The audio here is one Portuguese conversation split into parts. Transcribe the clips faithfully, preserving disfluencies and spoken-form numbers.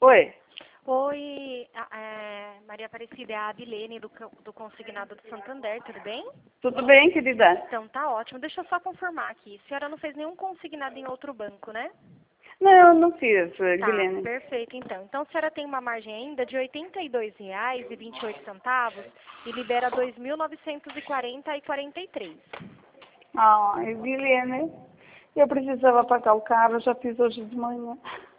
Oi. Oi, a- é, Maria Aparecida, é a Abilene do, co- do Consignado do Santander, tudo bem? Tudo bem, querida? Então tá ótimo. Deixa eu só confirmar aqui. A senhora não fez nenhum consignado em outro banco, né? Não, não fiz, Tá, Guilherme. perfeito então. Então a senhora tem uma margem ainda de oitenta e dois reais e vinte e oito centavos e libera dois mil novecentos e quarenta e quarenta e três. Ai, Guilherme, eu precisava pagar o carro, eu já fiz hoje de manhã.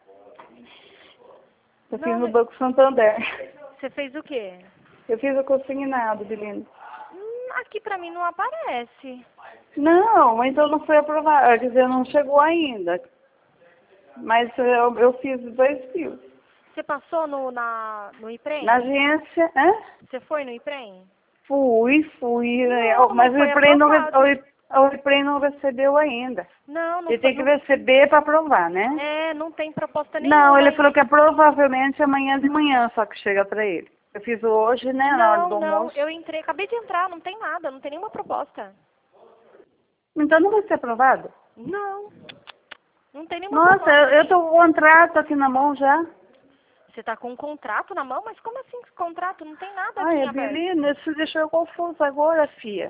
Eu fiz Não, no mas- Banco Santander. Você fez o quê? Eu fiz o consignado, Guilherme. Hum, aqui pra mim não aparece. Não, então não foi aprovado, quer dizer, não chegou ainda. Mas eu, eu fiz dois fios. Você passou no, na, no IPREM? Na agência, né? Você foi no IPREM? Fui, fui, né? Não, Mas não o foi IPREM não, re- aprovado. o I- o IPREM não recebeu ainda. Não, não Ele foi. tem que Não, receber para aprovar, né? é, não tem proposta Não, nenhuma ele falou ainda. que é provavelmente amanhã de manhã só que chega para ele. Eu fiz hoje, né, na hora Não, do não, almoço. eu entrei, acabei de entrar, não tem nada, não tem nenhuma proposta. Então não vai ser aprovado? Não, não tem nenhuma Nossa, proposta. eu, eu aqui. tô com o contrato aqui na mão já. Você tá com um contrato na mão? Mas como assim contrato? Não tem nada aqui Ai, em a aberto. Belina, isso deixou eu confusa agora, filha.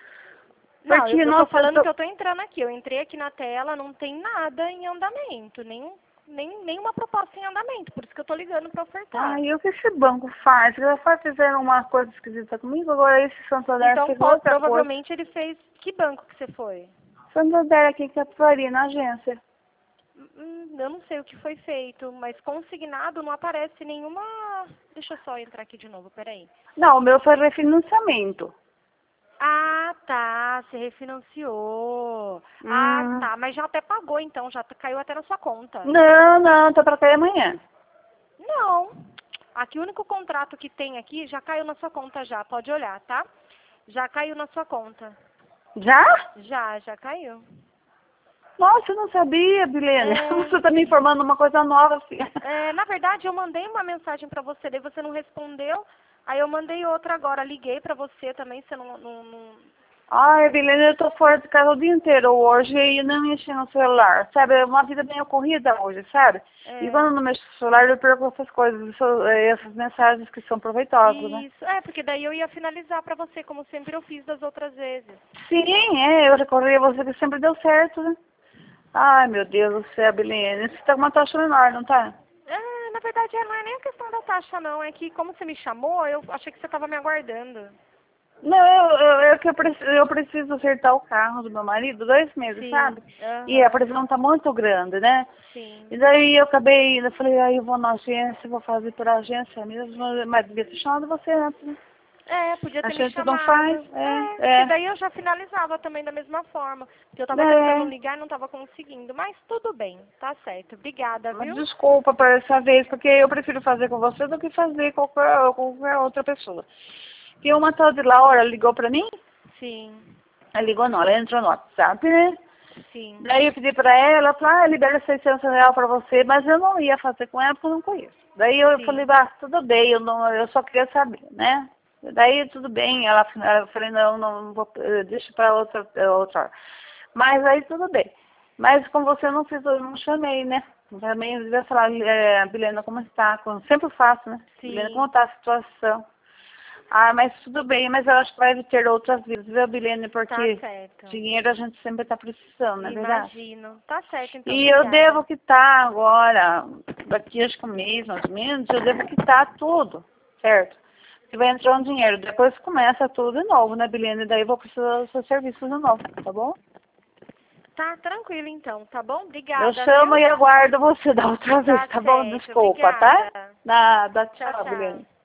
Não, Porque, eu, eu tô nossa, eu falando tô... que eu tô entrando aqui. Eu entrei aqui na tela, não tem nada em andamento, nem, nem nenhuma proposta em andamento. Por isso que eu tô ligando pra ofertar. Ai, o que esse banco faz? Eles só fizeram uma coisa esquisita comigo, agora esse Santander Então, fez po- outra coisa. provavelmente ele fez... Que banco que você foi? Santander aqui em Capivari, na agência. Hum, eu não sei o que foi feito, mas consignado não aparece nenhuma... Deixa eu só entrar aqui de novo, peraí. Não, o meu foi refinanciamento. Ah, tá, você refinanciou. Ah, Hum. tá, mas já até pagou então, já t- caiu até na sua conta. Não, não, tá pra cair amanhã. Não, aqui o único contrato que tem aqui já caiu na sua conta já, pode olhar, tá? Já caiu na sua conta. Já? Já, já caiu. Nossa, eu não sabia, Bilene. É. Você tá me informando uma coisa nova, filha. É, na verdade, eu mandei uma mensagem pra você, daí você não respondeu. Aí eu mandei outra agora, liguei pra você também, você não... não, não... Ai, Bilene, eu tô fora de casa o dia inteiro hoje e não mexi no celular, sabe? É uma vida bem ocorrida hoje, sabe? E É, quando eu não mexo no celular, eu perco essas coisas, isso- essas mensagens que são proveitosas, né? isso, é, porque daí eu ia finalizar pra você, como sempre eu fiz das outras vezes. Sim, é, eu recorri a você que sempre deu certo, né? Ai, meu Deus do céu, Bilene, você tá com uma taxa menor, não tá? É, na verdade, é, não é nem a questão da taxa, não. É que como você me chamou, eu achei que você estava me aguardando. Não, eu, eu, eu, que eu, preciso, eu preciso acertar o carro do meu marido, dois meses, Sim, sabe? E a aham, pressão tá muito grande, né? sim. E daí eu acabei, eu falei, aí eu vou na agência, vou fazer por agência mesmo, mas devia ter chamado você antes, né? É, podia A ter me gente não chamado. faz, É, é, porque é, daí eu já finalizava também da mesma forma. Porque eu tava tentando é. ligar e não tava conseguindo. Mas tudo bem, tá certo. Obrigada, Mas viu? desculpa por essa vez, porque eu prefiro fazer com você do que fazer com qualquer, qualquer outra pessoa. E uma tal de Laura ligou pra mim, Sim, ela ligou não, ela entrou no WhatsApp, né? sim, Daí eu pedi pra ela, ela falou, ah, libera seiscentos reais pra você, mas eu não ia fazer com ela porque eu não conheço. Daí eu falei, sim. ah, tudo bem, eu, não, eu só queria saber, né? Daí tudo bem, ela, eu falei, não, não vou, eh, deixa pra outra, eh, outra hora. Mas aí tudo bem. Mas com você eu não fiz, eu não chamei, né? Também eu devia falar, é, Bilena, como está? Como sempre faço, né? Bilena, como Sim, está a situação? Ah, mas tudo bem, mas eu acho que vai ter outras vidas, viu, Bilene? tá Porque certo. dinheiro a gente sempre está precisando, não é verdade? Imagino. Tá certo, então, E eu obrigada. devo quitar agora, daqui acho que um mês mais ou menos, eu devo quitar tudo, certo? Que vai entrar um dinheiro, depois começa tudo de novo, né, Bilene? Daí eu vou precisar dos seus serviços de novo, tá bom? Tá tranquilo, então, tá bom? Eu Obrigada, chamo viu? e aguardo você da outra vez, Tá tá bom? certo, Desculpa, tá? obrigada. Nada, Tchau, tchau, tchau. Bilene.